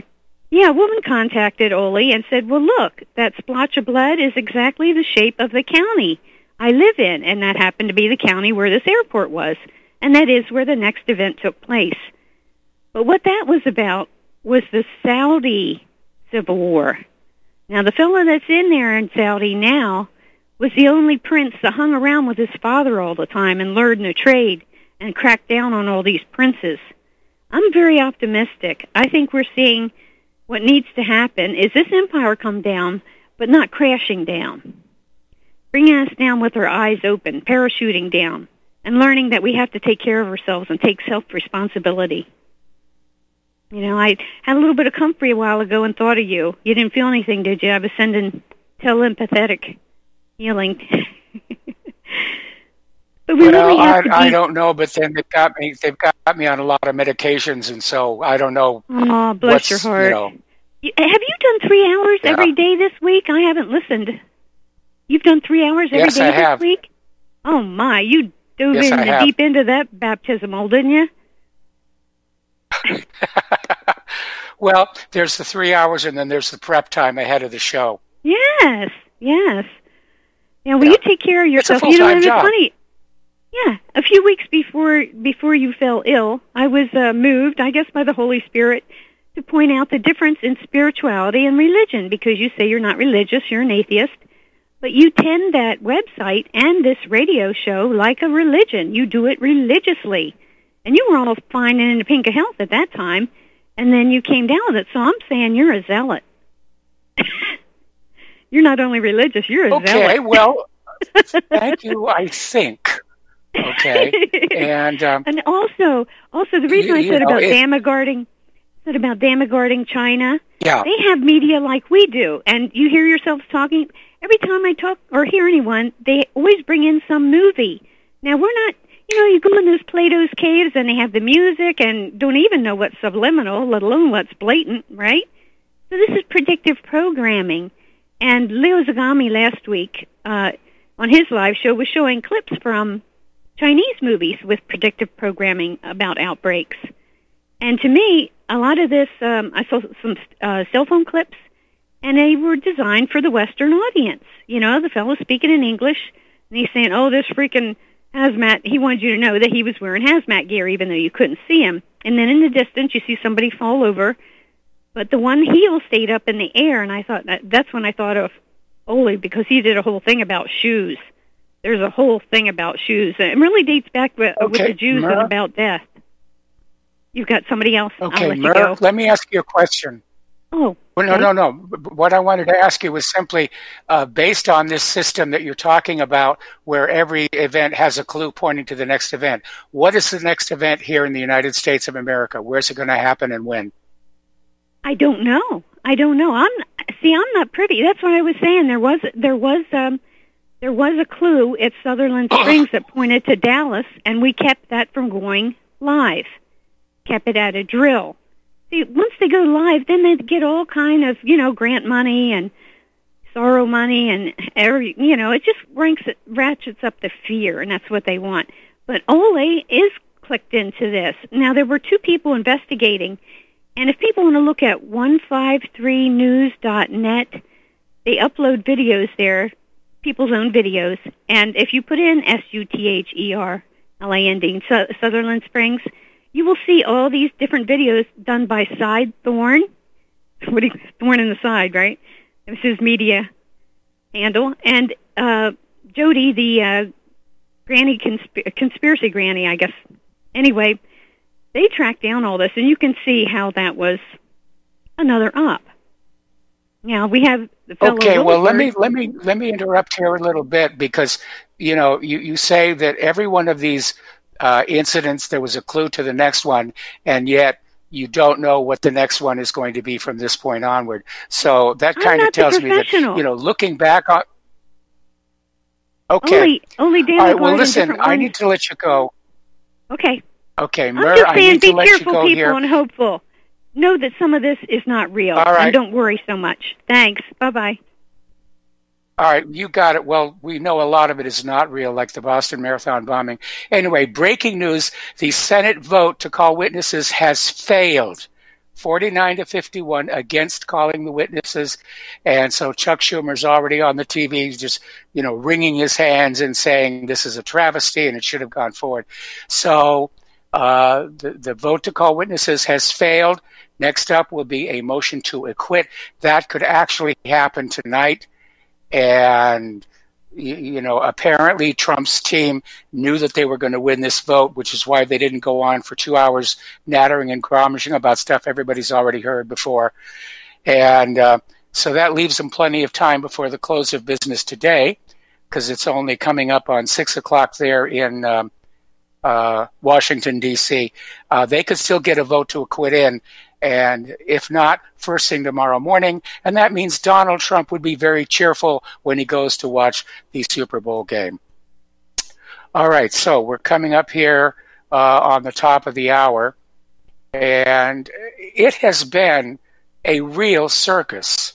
contacted Ole and said, well, look, that splotch of blood is exactly the shape of the county I live in, and that happened to be the county where this airport was, and that is where the next event took place. But what that was about was the Saudi civil war. Now, the fellow that's in there in Saudi now was the only prince that hung around with his father all the time and learned the trade and cracked down on all these princes. I'm very optimistic. I think we're seeing what needs to happen is this empire come down, but not crashing down. Bringing us down with our eyes open, parachuting down, and learning that we have to take care of ourselves and take self-responsibility. I had a little bit of comfort a while ago and thought of you. You didn't feel anything, did you? I was sending telepathetic healing. But I don't know, but then they've got me on a lot of medications, and so I don't know. Oh, bless your heart. Have you done 3 hours every day this week? I haven't listened. You've done 3 hours every day this week? Oh, my. You dove deep into that baptismal, didn't you? Well, there's the 3 hours, and then there's the prep time ahead of the show. Yes. Now, will you take care of yourself? It's a full-time job. It's funny. Yeah. A few weeks before you fell ill, I was moved, I guess by the Holy Spirit, to point out the difference in spirituality and religion, because you say you're not religious, you're an atheist. But you tend that website and this radio show like a religion. You do it religiously. And you were all fine and in the pink of health at that time, and then you came down with it. So I'm saying you're a zealot. You're not only religious, you're a zealot. Okay, well, thank you, I think. Okay. And also the reason I said about Damagarding China, they have media like we do, and you hear yourselves talking. Every time I talk or hear anyone, they always bring in some movie. Now, we're not, you go in those Plato's caves and they have the music and don't even know what's subliminal, let alone what's blatant, right? So this is predictive programming. And Leo Zagami last week on his live show was showing clips from Chinese movies with predictive programming about outbreaks. And to me, a lot of this, I saw some cell phone clips, and they were designed for the Western audience. The fellow speaking in English, and he's saying, oh, this freaking hazmat, he wanted you to know that he was wearing hazmat gear, even though you couldn't see him. And then in the distance, you see somebody fall over, but the one heel stayed up in the air, and I thought, that's when I thought of Ole, because he did a whole thing about shoes. There's a whole thing about shoes. It really dates back with the Jews and about death. You've got somebody else. Okay, I'll let you go. Let me ask you a question. Oh. Well, no. What I wanted to ask you was simply, based on this system that you're talking about, where every event has a clue pointing to the next event, what is the next event here in the United States of America? Where's it going to happen and when? I don't know. I'm not pretty. That's what I was saying. There was a clue at Sutherland Springs that pointed to Dallas, and we kept that from going live. Kept it at a drill. See, once they go live, then they get all kind of, grant money and sorrow money and it just ratchets up the fear, and that's what they want. But Ole is clicked into this. Now, there were 2 people investigating, and if people want to look at 153news.net, they upload videos there, people's own videos, and if you put in SUTHERLAND, Sutherland Springs, you will see all these different videos done by Side Thorn. Thorn in the side, right? This is his media handle. And Jody, the conspiracy granny, I guess. Anyway, they tracked down all this, and you can see how that was another op. Now we have the fellow. Okay, well, let me interrupt here a little bit, because you say that every one of these incidents there was a clue to the next one, and yet you don't know what the next one is going to be from this point onward. So that kind of tells me that looking back on. Okay. Only Dan. All right. Well, listen. I need to let you go. Okay. Okay, Mur, I need to let you go here. Be careful, people, and hopeful. Know that some of this is not real. All right. And don't worry so much. Thanks. Bye-bye. All right, you got it. Well, we know a lot of it is not real, like the Boston Marathon bombing. Anyway, breaking news, the Senate vote to call witnesses has failed. 49-51 against calling the witnesses. And so Chuck Schumer's already on the TV just, wringing his hands and saying this is a travesty and it should have gone forward. So the vote to call witnesses has failed. Next up will be a motion to acquit. That could actually happen tonight. And, apparently Trump's team knew that they were going to win this vote, which is why they didn't go on for 2 hours nattering and grommishing about stuff everybody's already heard before. And so that leaves them plenty of time before the close of business today, because it's only coming up on 6 o'clock there in Washington, D.C. They could still get a vote to acquit in. And if not, first thing tomorrow morning. And that means Donald Trump would be very cheerful when he goes to watch the Super Bowl game. All right, so we're coming up here on the top of the hour. And it has been a real circus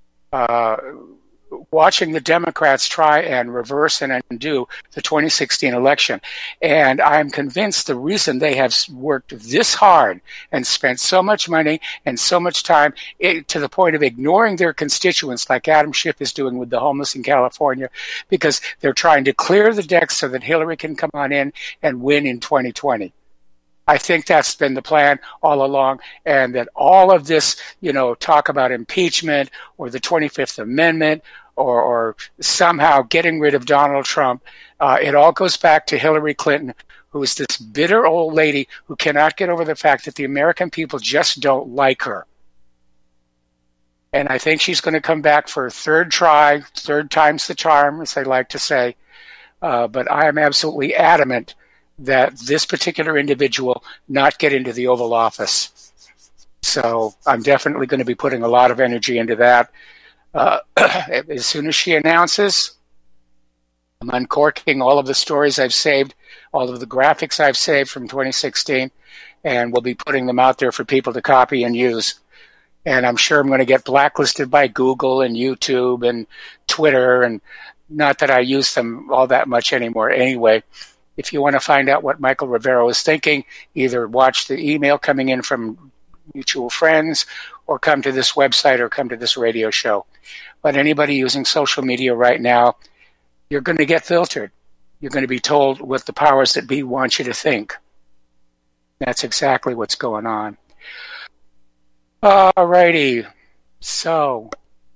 watching the Democrats try and reverse and undo the 2016 election. And I'm convinced the reason they have worked this hard and spent so much money and so much time to the point of ignoring their constituents, like Adam Schiff is doing with the homeless in California, because they're trying to clear the decks so that Hillary can come on in and win in 2020. I think that's been the plan all along, and that all of this, talk about impeachment or the 25th Amendment or somehow getting rid of Donald Trump, it all goes back to Hillary Clinton, who is this bitter old lady who cannot get over the fact that the American people just don't like her. And I think she's going to come back for a third try, third time's the charm, as they like to say. But I am absolutely adamant that this particular individual not get into the Oval Office. So I'm definitely going to be putting a lot of energy into that. As soon as she announces, I'm uncorking all of the stories I've saved, all of the graphics I've saved from 2016, and we'll be putting them out there for people to copy and use. And I'm sure I'm going to get blacklisted by Google and YouTube and Twitter, and not that I use them all that much anymore anyway. If you want to find out what Michael Rivero is thinking, either watch the email coming in from mutual friends or come to this website or come to this radio show. But anybody using social media right now, you're going to get filtered. You're going to be told what the powers that be want you to think. That's exactly what's going on. All righty. So,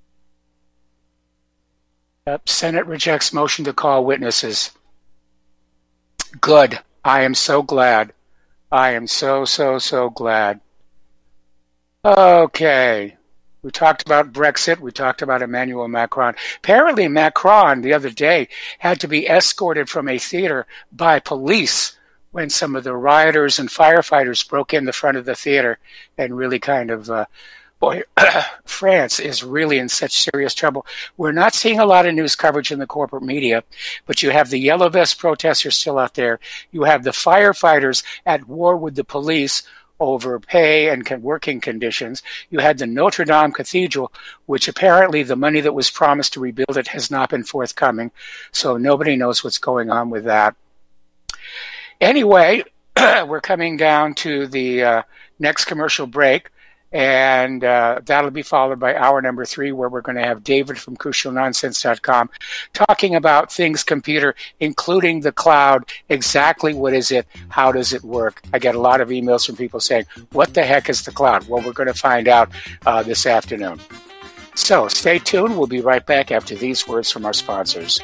Senate rejects motion to call witnesses. Good. I am so glad. I am so glad. Okay. We talked about Brexit. We talked about Emmanuel Macron. Apparently, Macron the other day had to be escorted from a theater by police when some of the rioters and firefighters broke in the front of the theater and really kind of, France is really in such serious trouble. We're not seeing a lot of news coverage in the corporate media, but you have the yellow vest protesters still out there. You have the firefighters at war with the police over pay and working conditions. You had the Notre Dame Cathedral, which apparently the money that was promised to rebuild it has not been forthcoming. So nobody knows what's going on with that. Anyway, we're coming down to the next commercial break, and that'll be followed by hour number 3, where we're going to have David from CrucialNonsense.com talking about things computer, including the cloud. Exactly what is it? How does it work? I get a lot of emails from people saying, what the heck is the cloud? Well, we're going to find out this afternoon. So stay tuned. We'll be right back after these words from our sponsors.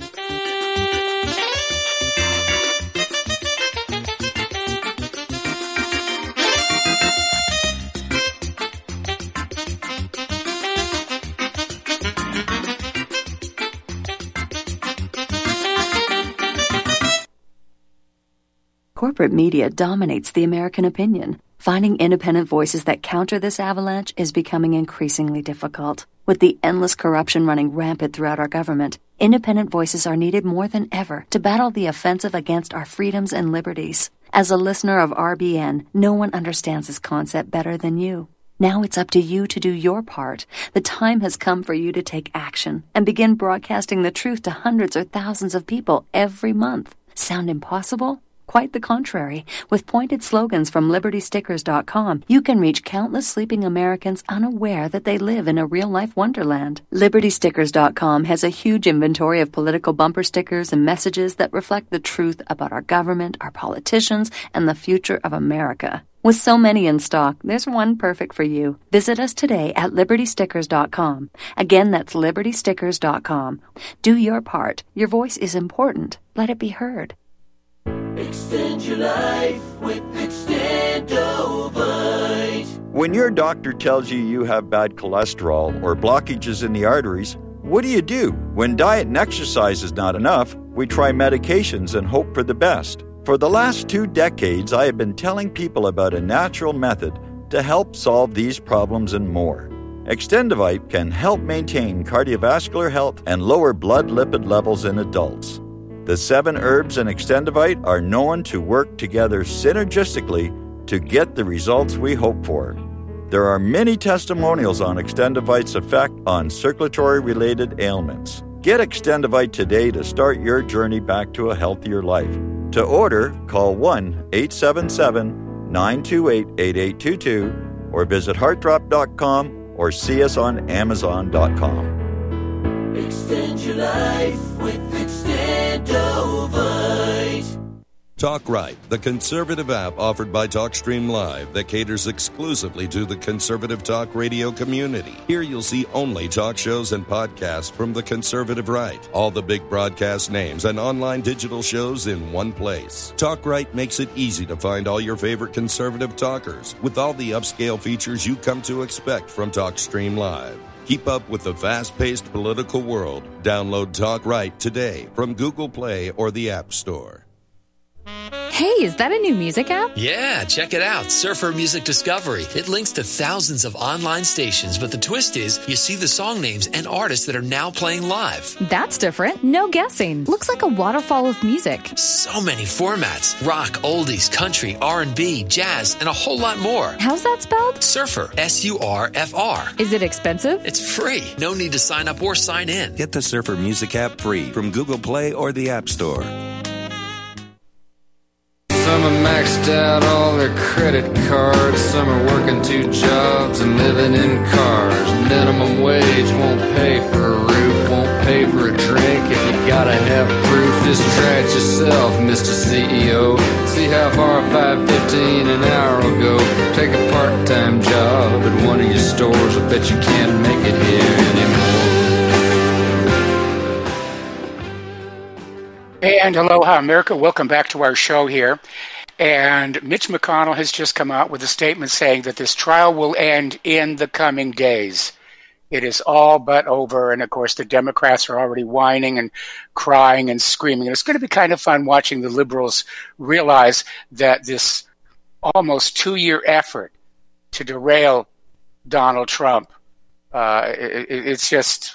Corporate media dominates the American opinion. Finding independent voices that counter this avalanche is becoming increasingly difficult. With the endless corruption running rampant throughout our government, independent voices are needed more than ever to battle the offensive against our freedoms and liberties. As a listener of RBN, no one understands this concept better than you. Now it's up to you to do your part. The time has come for you to take action and begin broadcasting the truth to hundreds or thousands of people every month. Sound impossible? Quite the contrary. With pointed slogans from LibertyStickers.com, you can reach countless sleeping Americans unaware that they live in a real-life wonderland. LibertyStickers.com has a huge inventory of political bumper stickers and messages that reflect the truth about our government, our politicians, and the future of America. With so many in stock, there's one perfect for you. Visit us today at LibertyStickers.com. Again, that's LibertyStickers.com. Do your part. Your voice is important. Let it be heard. Extend your life with Extendovite. When your doctor tells you you have bad cholesterol or blockages in the arteries, what do? When diet and exercise is not enough, we try medications and hope for the best. For the last 2 decades, I have been telling people about a natural method to help solve these problems and more. Extendovite can help maintain cardiovascular health and lower blood lipid levels in adults. The 7 herbs in Extendovite are known to work together synergistically to get the results we hope for. There are many testimonials on Extendovite's effect on circulatory-related ailments. Get Extendovite today to start your journey back to a healthier life. To order, call 1-877-928-8822 or visit heartdrop.com or see us on amazon.com. Extend your life with Extendovite. Talk Right, the conservative app offered by TalkStream Live that caters exclusively to the conservative talk radio community. Here you'll see only talk shows and podcasts from the conservative right. All the big broadcast names and online digital shows in one place. Talk Right makes it easy to find all your favorite conservative talkers with all the upscale features you come to expect from TalkStream Live. Keep up with the fast-paced political world. Download Talk Right today from Google Play or the App Store. Hey, is that a new music app? Yeah, check it out. Surfer Music Discovery. It links to thousands of online stations, but the twist is you see the song names and artists that are now playing live. That's different. No guessing. Looks like a waterfall of music. So many formats. Rock, oldies, country, R&B, jazz, and a whole lot more. How's that spelled? Surfer. S-U-R-F-R. Is it expensive? It's free. No need to sign up or sign in. Get the Surfer Music app free from Google Play or the App Store. Some have maxed out all their credit cards. Some are working 2 jobs and living in cars. Minimum wage won't pay for a roof, won't pay for a drink. If you gotta have proof, just try it yourself, Mr. CEO. See how far $5.15 an hour will go. Take a part-time job at one of your stores. I bet you can't make it here anymore. And aloha, America. Welcome back to our show here. And Mitch McConnell has just come out with a statement saying that this trial will end in the coming days. It is all but over. And, of course, the Democrats are already whining and crying and screaming. And it's going to be kind of fun watching the liberals realize that this almost 2-year effort to derail Donald Trump, it's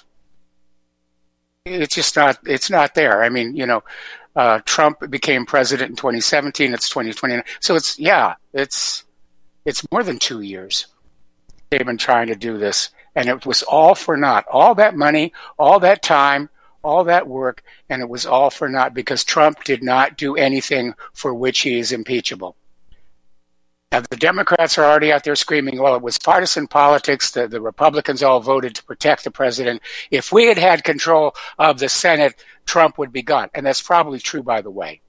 not there. I mean, Trump became president in 2017. It's 2020. So it's more than 2 years. They've been trying to do this. And it was all for naught. All that money, all that time, all that work, and it was all for naught because Trump did not do anything for which he is impeachable. Now, the Democrats are already out there screaming, well, it was partisan politics. The Republicans all voted to protect the president. If we had had control of the Senate, Trump would be gone. And that's probably true, by the way.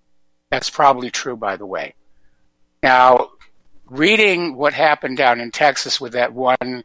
Now, reading what happened down in Texas with that one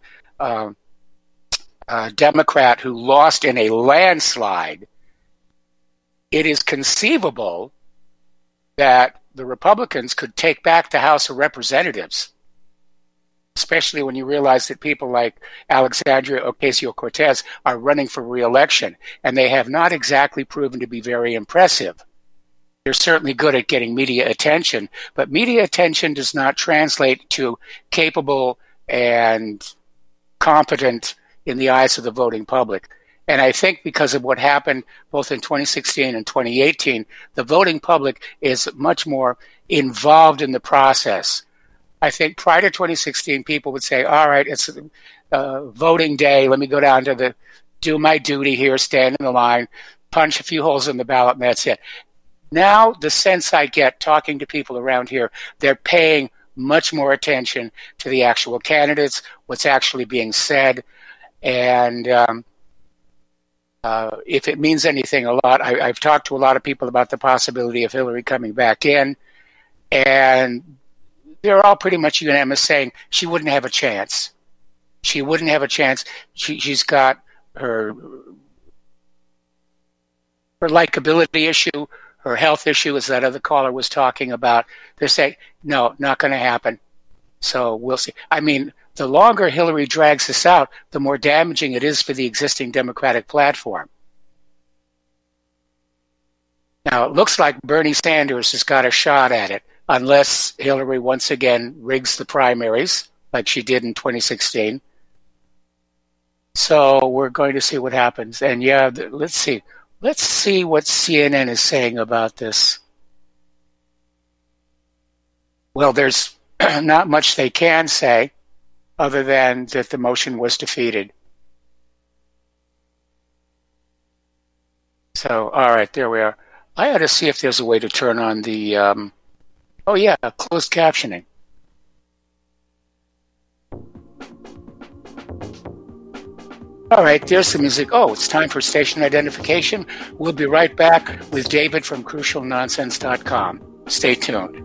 Democrat who lost in a landslide, it is conceivable that the Republicans could take back the House of Representatives, especially when you realize that people like Alexandria Ocasio-Cortez are running for re-election, and they have not exactly proven to be very impressive. They're certainly good at getting media attention, but media attention does not translate to capable and competent in the eyes of the voting public. And I think because of what happened both in 2016 and 2018, the voting public is much more involved in the process. I think prior to 2016, people would say, all right, it's voting day. Let me go down to do my duty here, stand in the line, punch a few holes in the ballot, and that's it. Now, the sense I get talking to people around here, they're paying much more attention to the actual candidates, what's actually being said. And if it means anything a lot, I've talked to a lot of people about the possibility of Hillary coming back in, and they're all pretty much unanimous saying she wouldn't have a chance. She wouldn't have a chance. She's got her likability issue, her health issue, as that other caller was talking about. They're saying, no, not going to happen. So we'll see. I mean, the longer Hillary drags this out, the more damaging it is for the existing Democratic platform. Now, it looks like Bernie Sanders has got a shot at it, unless Hillary once again rigs the primaries, like she did in 2016. So we're going to see what happens. And yeah, let's see. Let's see what CNN is saying about this. Well, there's not much they can say other than that the motion was defeated. So, all right, there we are. I ought to see if there's a way to turn on the, closed captioning. All right, there's the music. Oh, it's time for station identification. We'll be right back with David from CrucialNonsense.com. Stay tuned.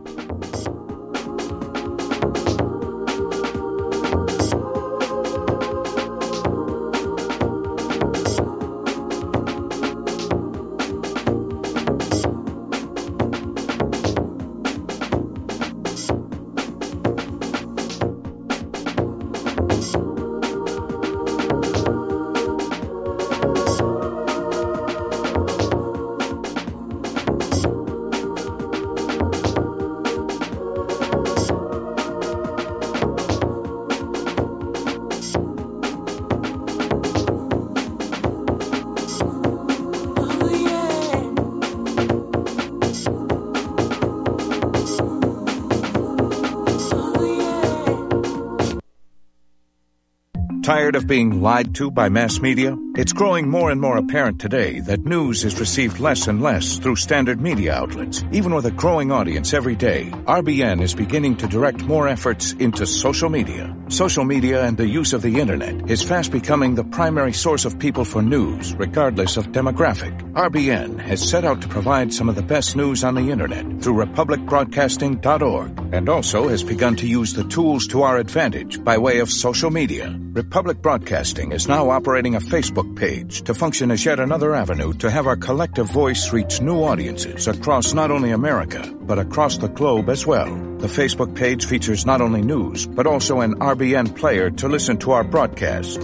Tired of being lied to by mass media? It's growing more and more apparent today that news is received less and less through standard media outlets. Even with a growing audience every day, RBN is beginning to direct more efforts into social media. Social media and the use of the internet is fast becoming the primary source of people for news, regardless of demographic. RBN has set out to provide some of the best news on the internet through republicbroadcasting.org, and also has begun to use the tools to our advantage by way of social media. Republic Broadcasting is now operating a Facebook Facebook page to function as yet another avenue to have our collective voice reach new audiences across not only America, but across the globe as well. The Facebook page features not only news, but also an RBN player to listen to our broadcast.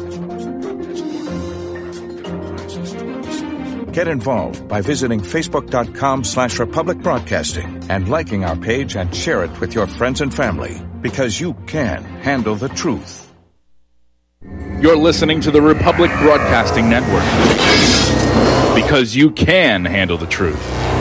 Get involved by visiting facebook.com/Republic Broadcasting and liking our page and share it with your friends and family, because you can handle the truth. You're listening to the Republic Broadcasting Network, because you can handle the truth.